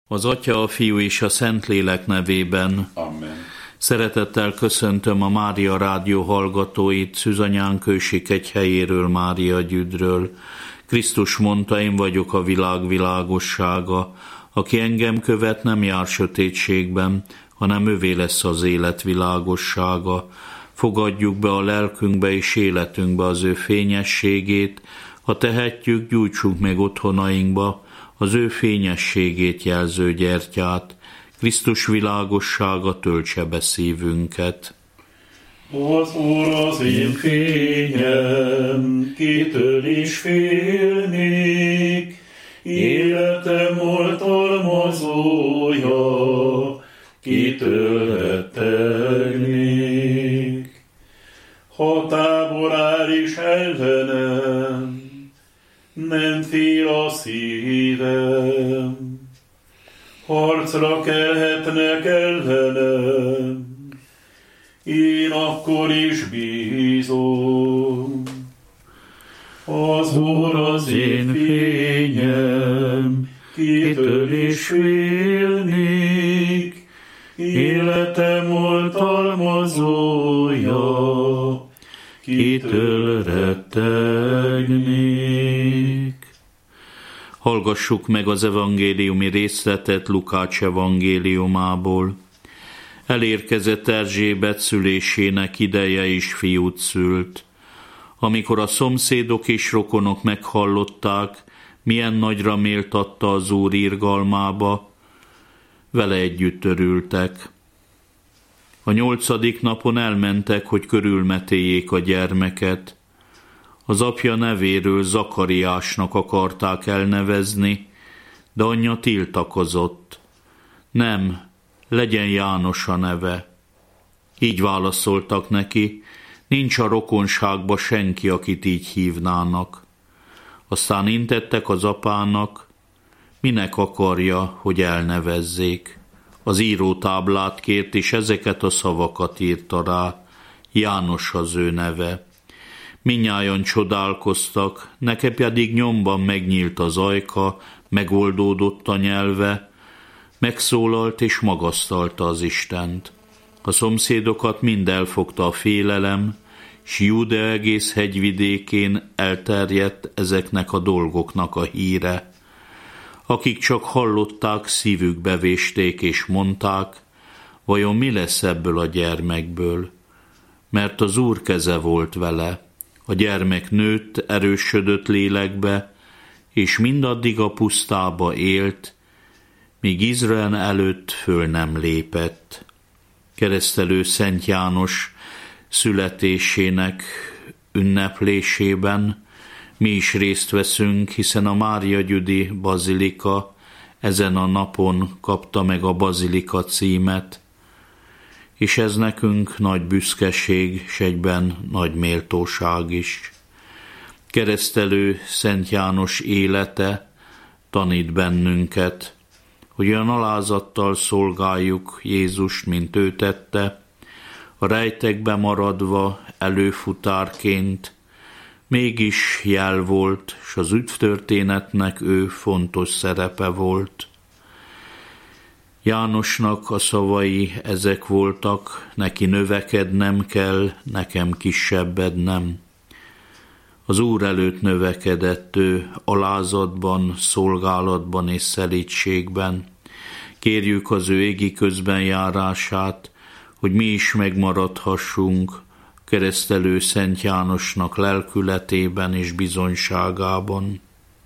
Az Atya, a Fiú és a Szentlélek nevében. Amen. Szeretettel köszöntöm a Mária Rádió hallgatóit, Szűzanyánk Kősik-Egyhelyéről, Mária Gyüdről. Krisztus mondta, én vagyok a világ világossága. Aki engem követ, nem jár sötétségben, hanem övé lesz az élet világossága. Fogadjuk be a lelkünkbe és életünkbe az ő fényességét, ha tehetjük, gyújtsuk meg otthonainkba az ő fényességét jelző gyertyát. Krisztus világossága töltse be szívünket. Az Úr az én fényem, kitől is félnék, életem oltalmazója, kitől rettegnék. Ha tábor áll is ellenem, nem fél a szívem, harcra kelhetnek ellenem, én akkor is bízom. Az Úr az én fényem, kitől is félnék, életem oltalmazója, kitől rettegnék. Hallgassuk meg az evangéliumi részletet Lukács evangéliumából. Elérkezett Erzsébet szülésének ideje, és fiút szült. Amikor a szomszédok és rokonok meghallották, milyen nagyra méltatta az Úr irgalmába, vele együtt örültek. A 8. napon elmentek, hogy körülmetéljék a gyermeket. Az apja nevéről Zakariásnak akarták elnevezni, de anyja tiltakozott. Nem, legyen János a neve. Így válaszoltak neki, nincs a rokonságba senki, akit így hívnának. Aztán intettek az apának, minek akarja, hogy elnevezzék. Az írótáblát kért, és ezeket a szavakat írta rá, János az ő neve. Mindnyájan csodálkoztak, neki pedig nyomban megnyílt az ajka, megoldódott a nyelve, megszólalt és magasztalta az Istent. A szomszédokat mind elfogta a félelem, s Júdea egész hegyvidékén elterjedt ezeknek a dolgoknak a híre. Akik csak hallották, szívükbe vésték és mondták, vajon mi lesz ebből a gyermekből? Mert az Úr keze volt vele. A gyermek nőtt, erősödött lélekbe, és mindaddig a pusztába élt, míg Izrael előtt föl nem lépett. Keresztelő Szent János születésének ünneplésében mi is részt veszünk, hiszen a Mária Gyüdi Bazilika ezen a napon kapta meg a bazilika címet, és ez nekünk nagy büszkeség, s egyben nagy méltóság is. Keresztelő Szent János élete tanít bennünket, hogy olyan alázattal szolgáljuk Jézust, mint ő tette, a rejtekbe maradva előfutárként, mégis jel volt, s az üdvtörténetnek ő fontos szerepe volt. Jánosnak a szavai ezek voltak, neki növekednem kell, nekem kisebbednem. Az Úr előtt növekedett ő alázatban, szolgálatban és szelídségben. Kérjük az ő égi közbenjárását, hogy mi is megmaradhassunk keresztelő Szent Jánosnak lelkületében és bizonyságában.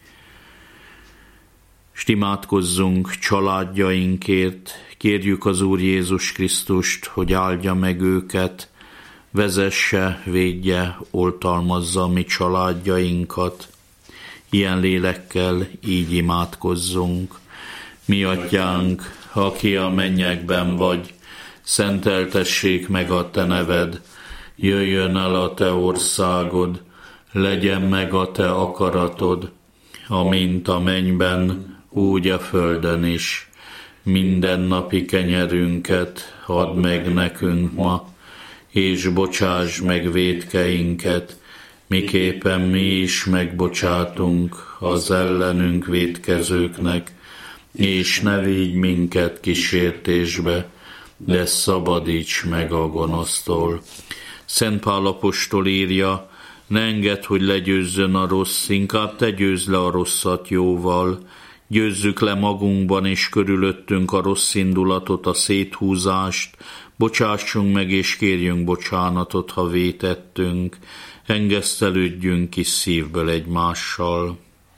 S imádkozzunk családjainkért, kérjük az Úr Jézus Krisztust, hogy áldja meg őket, vezesse, védje, oltalmazza mi családjainkat. Ilyen lélekkel így imádkozzunk. Mi atyánk, aki a mennyekben vagy, szenteltessék meg a te neved, jöjjön el a te országod, legyen meg a te akaratod, amint a mennyben, úgy a földön is. Mindennapi kenyerünket add meg nekünk ma, és bocsáss meg vétkeinket, miképpen mi is megbocsátunk az ellenünk vétkezőknek, és ne vigy minket kísértésbe, de szabadíts meg a gonosztól. Szent Pál apostol írja, ne engedd, hogy legyőzzön a rossz, inkább te győzd le a rosszat jóval. Győzzük le magunkban és körülöttünk a rossz indulatot, a széthúzást, bocsássunk meg és kérjünk bocsánatot, ha vétettünk, engesztelődjünk kis szívből egymással.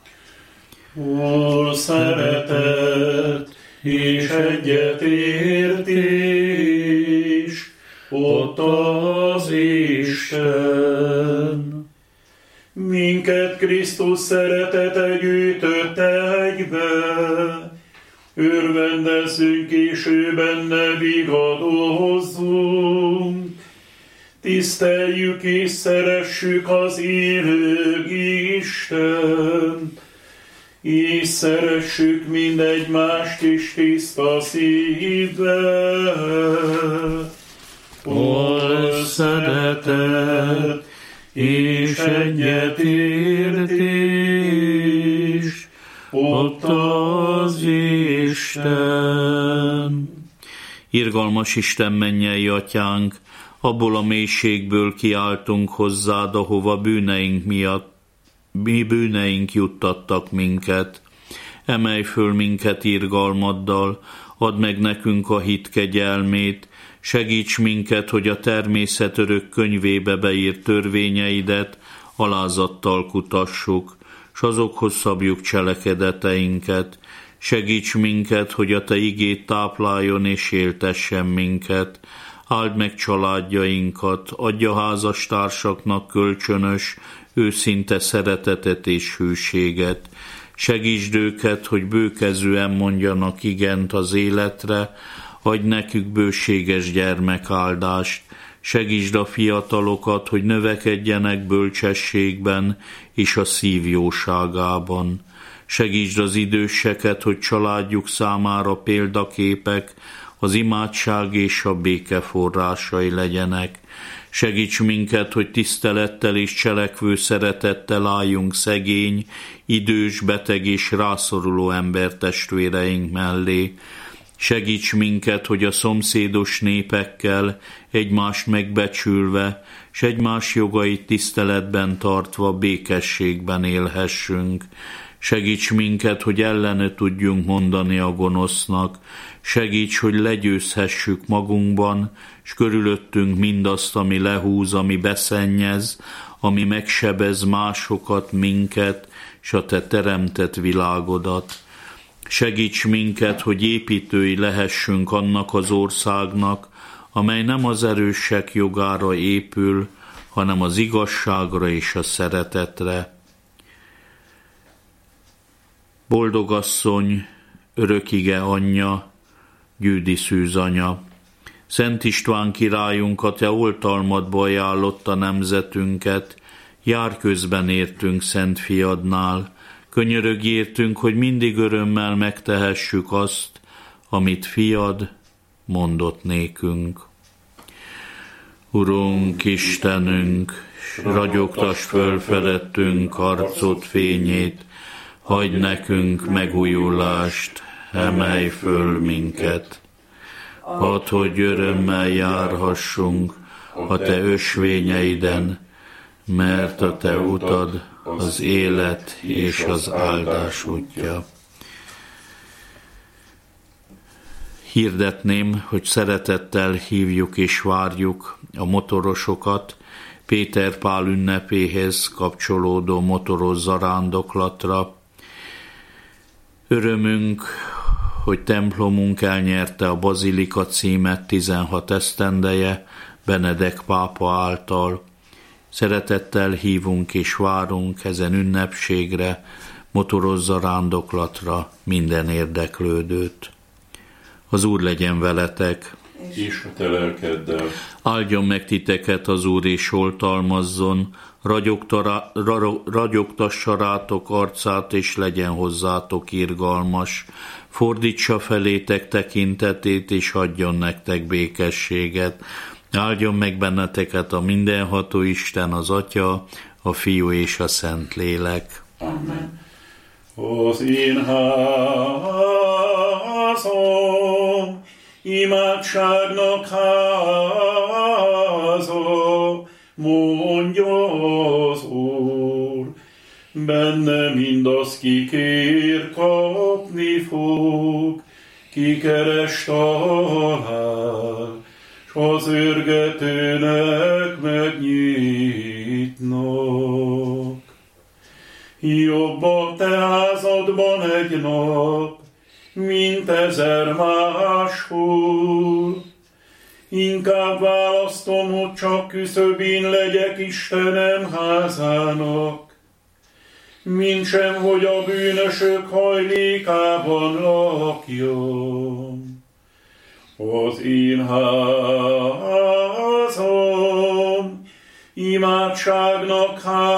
Hol szeretet és egyetértés, ott az Isten. Minket Krisztus szeretete gyűjtött egybe, örvendezzünk és ő benne vigadozzunk. Tiszteljük és szeressük az élő Istent, és szeressük mindegymást is tiszta szívvel. Hol szeretet és egyetértés, ott az Isten. Irgalmas Isten, mennyei atyánk, abból a mélységből kiáltunk hozzád, ahova bűneink juttattak minket. Emelj föl minket irgalmaddal, add meg nekünk a hit kegyelmét, segíts minket, hogy a természet örök könyvébe beírt törvényeidet alázattal kutassuk, s azokhoz szabjuk cselekedeteinket. Segíts minket, hogy a te igét tápláljon és éltessen minket. Áld meg családjainkat, adja házastársaknak kölcsönös, őszinte szeretetet és hűséget. Segítsd őket, hogy bőkezűen mondjanak igent az életre, adj nekük bőséges gyermekáldást. Segítsd a fiatalokat, hogy növekedjenek bölcsességben és a szív jóságában. Segítsd az időseket, hogy családjuk számára példaképek, az imádság és a béke forrásai legyenek. Segíts minket, hogy tisztelettel és cselekvő szeretettel álljunk szegény, idős, beteg és rászoruló embertestvéreink mellé. Segíts minket, hogy a szomszédos népekkel egymást megbecsülve, s egymás jogait tiszteletben tartva békességben élhessünk. Segíts minket, hogy ellene tudjunk mondani a gonosznak. Segíts, hogy legyőzhessük magunkban, s körülöttünk mindazt, ami lehúz, ami beszennyez, ami megsebez másokat, minket, s a te teremtett világodat. Segíts minket, hogy építői lehessünk annak az országnak, amely nem az erősek jogára épül, hanem az igazságra és a szeretetre. Boldogasszony, örökige anyja, Győdi szűzanya, Szent István királyunk, a te oltalmadba ajánlotta nemzetünket, jár közben értünk Szent Fiadnál, könyörögj értünk, hogy mindig örömmel megtehessük azt, amit Fiad mondott nékünk. Urunk, Istenünk, ragyogtass föl felettünk arcod fényét, hadd nekünk megújulást, emelj föl minket. Add, hogy örömmel járhassunk a te ösvényeiden, mert a te utad az élet és az áldás útja. Hirdetném, hogy szeretettel hívjuk és várjuk a motorosokat Péter Pál ünnepéhez kapcsolódó motoros zarándoklatra. Örömünk, hogy templomunk elnyerte a bazilika címet 16 esztendeje Benedek pápa által. Szeretettel hívunk és várunk ezen ünnepségre, motoros zarándoklatra minden érdeklődőt. Az Úr legyen veletek, és a te lelkeddel. Áldjon meg titeket az Úr, és oltalmazzon, ragyogtassa rátok arcát, és legyen hozzátok irgalmas. Fordítsa felétek tekintetét, és adjon nektek békességet. Áldjon meg benneteket a mindenható Isten, az Atya, a Fiú és a Szentlélek. Amen. Az én házam házom, imádságnak háza, mondja az Úr. Benne mindaz, ki kér, kapni fog, ki keres, talál, s az őrgetőnek megnyitnak. Jobb a te házadban egy nap, mint 1000 máshol. Inkább választom, hogy csak küszöbén legyek Istenem házának, mintsem, hogy a bűnösök hajlékában lakjam. Az én házam imádságnak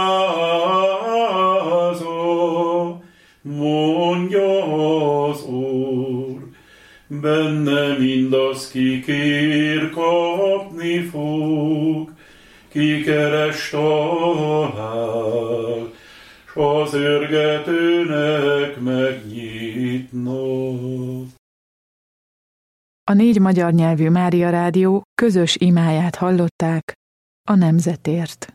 háza, mondja az Úr. Benne mindaz, ki kér, kapni fog, ki keres, talál, s az őrgetőnek megnyitnak. A 4 magyar nyelvű Mária Rádió közös imáját hallották a nemzetért.